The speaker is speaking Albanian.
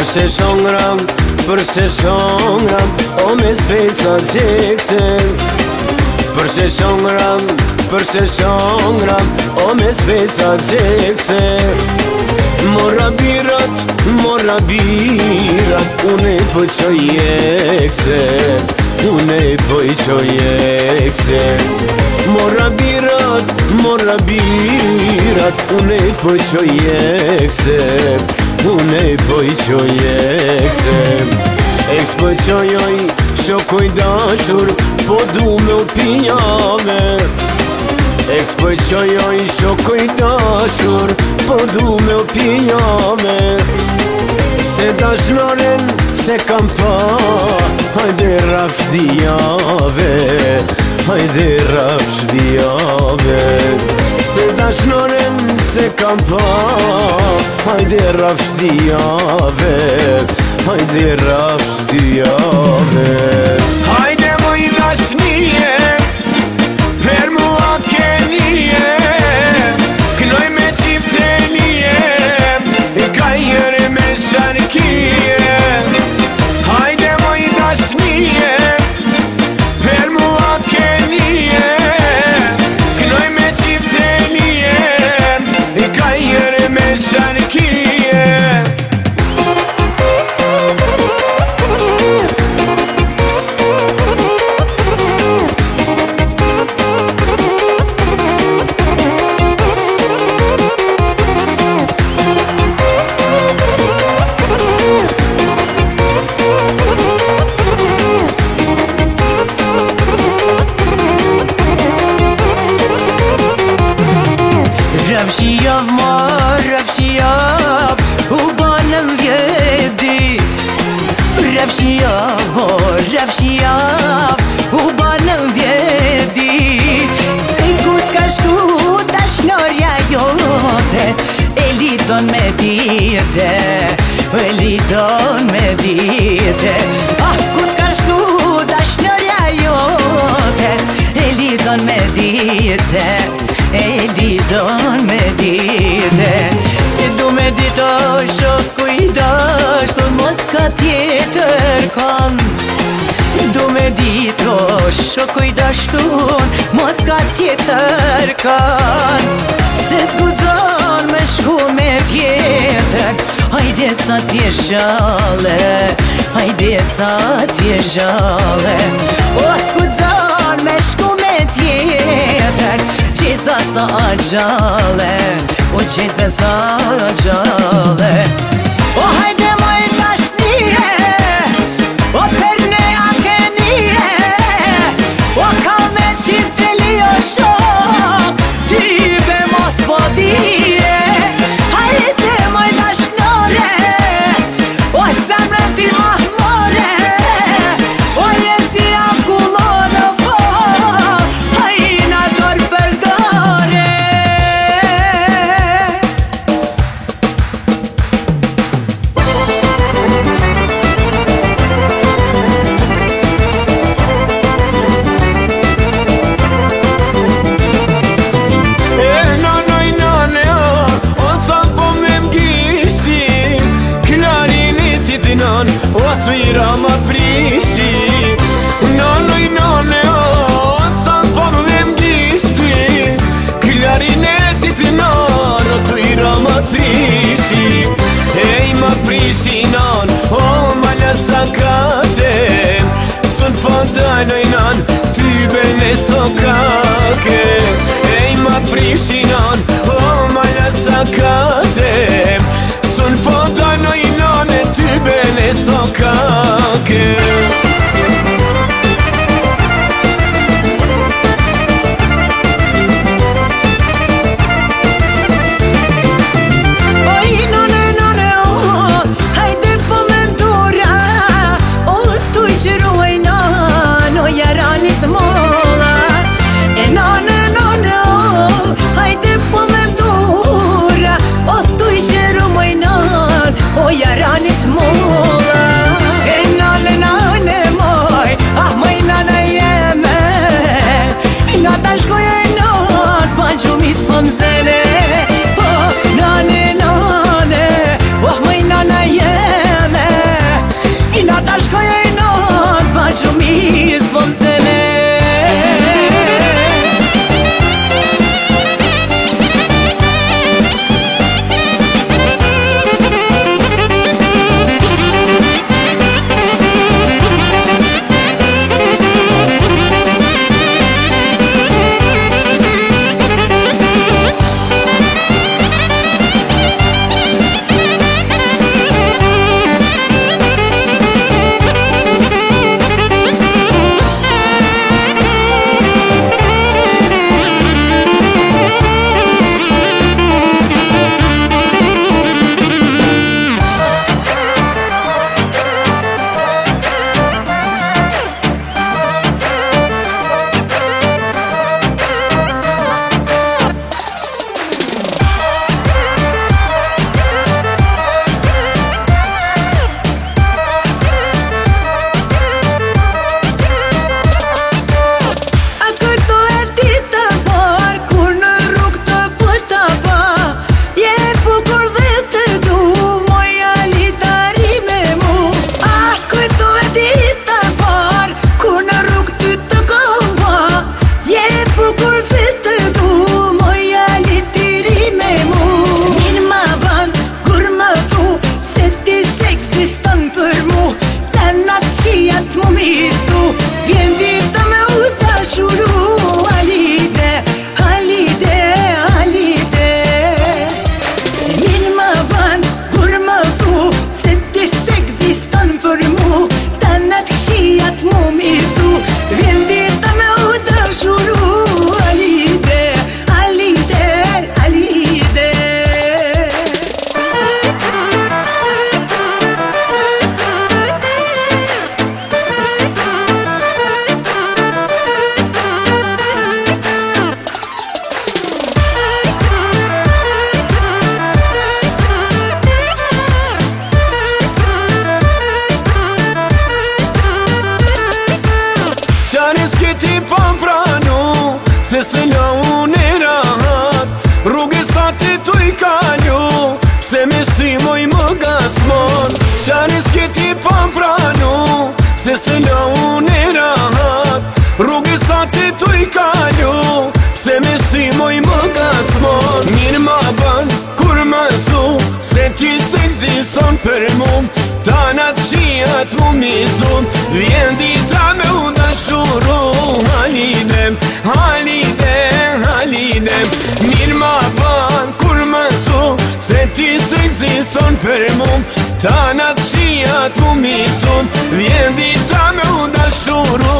Përse shongram, o me spesa gjeksen. Përse shongram, o me spesa gjeksen. Morra birat, une po qoj jeksen. Une po i qoj jeksen. Morra birat, une po qoj jeksen. Une po i qoj jeksen. Eks po qojoj shokoj dashur, po du me u pinjave. Eks po qojoj shokoj dashur, po du me u pinjave. Se dashnoren se kam pa, hajde rafsh dijave. Hajde rafsh dijave. Se dashnoren se kam pa, hajde rafsh dijave. Hajde rafsh dijave. Hajde moj dashnije, per mua kenije. Knoj me qiftenije, kajere me sharkije. Hajde moj dashnije, per mua kenije. Knoj me qiftenije, kajere me sharkije. Rafshijav, u banëm vjedit. Rafshijav, u banëm vjedit. Se kut ka shku dashnorja jote, e lidon me dite. E lidon me dite. Kut ka shku dashnorja jote, e lidon me dite. E lidon me dite. Se du me dito shok kujdash, për mos ka tjetër kan. Du me dito shok kujdash tun, mos ka tjetër kan. Se s'gudzon me shku me tjetër, hajde sa t'je zhale. Hajde sa t'je zhale. O s'gudzon me shku me tjetër, gjeza sa gjale. O gjeza sa gjale. O hajde moj dashnije, o perne akenije. O kalme qifte lijo shok, ty be mos podije. Hajde moj dashnore, o zemre ti mahmore. O jesi akullone po, hajna dor përdore. O të i rama prisi. Nanoj, sa po me m'gishti. Klarinetit nan, o të i rama prisi. Ej ma prisi nan, o ma lasa kate. Sun po dajnoj nan, ty bene sokake. Ej ma prisi nan, o ma lasa kate. Sun po dajnoj nan, ty bene sokake. Jaranit mola, e nane moj, maj nane jeme. Nga ta shkoja e nan, pa gjumis po mzene. Nane, maj nane jeme. Qare s'keti pa pranu se se la unë e rahat Rrugë sa ti tu i kalu pse me si moj më gasmon Qare s'keti pa pranu se se la unë e rahat Rrugë sa ti tu i kalu pse me si moj më gasmon Mirë ma bën kur më thu se ti s'ekziston për mu Tanat qiat mu mizun Vjen dita me u dashuru Halidem, halidem, halidem Mirë ma ban kur më thu Se ti s'ekziston për mu Tanat qiat mu mizun Vjen dita me u dashuru